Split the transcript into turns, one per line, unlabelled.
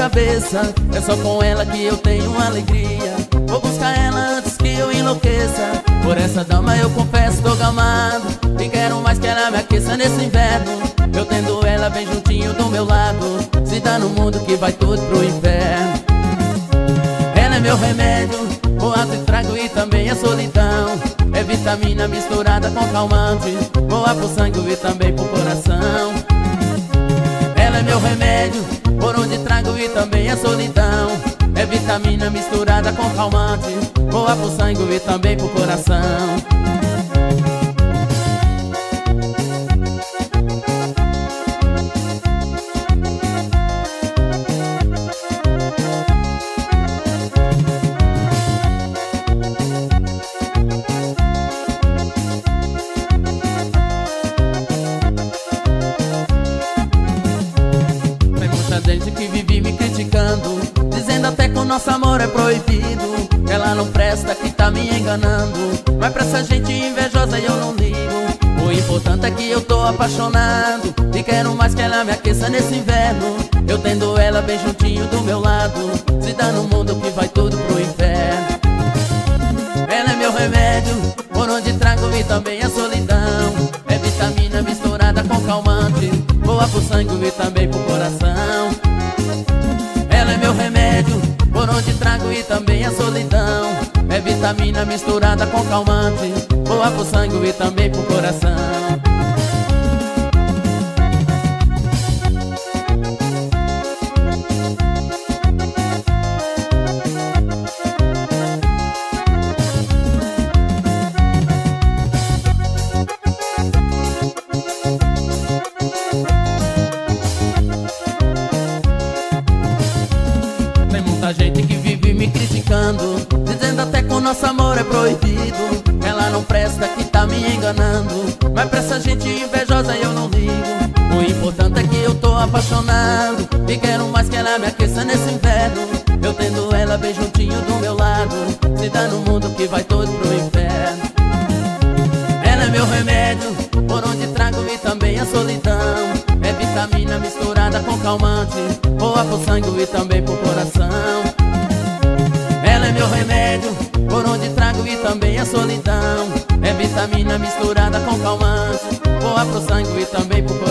cabeça. É só com ela que eu tenho alegria. Vou buscar ela antes que eu enlouqueça. Por essa dama eu confesso tô gamado, e quero mais que ela me aqueça nesse inverno. Eu tendo ela bem juntinho do meu lado, se dá no mundo que vai tudo pro inferno. Ela é meu remédio, o ato e trago e também a solidão. É vitamina misturada com calmante, boa pro sangue e também pro coração. Ela é meu remédio, por onde trago e também a solidão. É vitamina misturada com calmante, boa pro sangue e também pro coração. Gente que vive me criticando, dizendo até que o nosso amor é proibido, que ela não presta, que tá me enganando. Mas pra essa gente invejosa eu não ligo. O importante é que eu tô apaixonado, e quero mais que ela me aqueça nesse inverno. Eu tendo ela bem juntinho do meu lado, se dá no mundo que vai tudo pro inferno. Ela é meu remédio, por onde trago e também a solidão. É vitamina misturada com calmante, boa pro sangue e também pro coração. Ela é meu remédio, por onde trago e também a solidão. É vitamina misturada com calmante, boa pro sangue e também pro coração. Tem muita gente que vive me criticando, dizendo até que o nosso amor é proibido, que ela não presta, que tá me enganando. Mas pra essa gente invejosa eu não ligo. O importante é que eu tô apaixonado, e quero mais que ela me aqueça nesse inverno. Eu tendo ela bem juntinho do meu lado, se dá no mundo que vai todo pro inferno. Ela é meu remédio, por onde trago e também a solidão. É vitamina misturada com calmante, boa pro sangue e também pro coração. Ela é meu remédio, por onde trago e também a solidão. É vitamina misturada com calmante, boa pro sangue e também pro coração.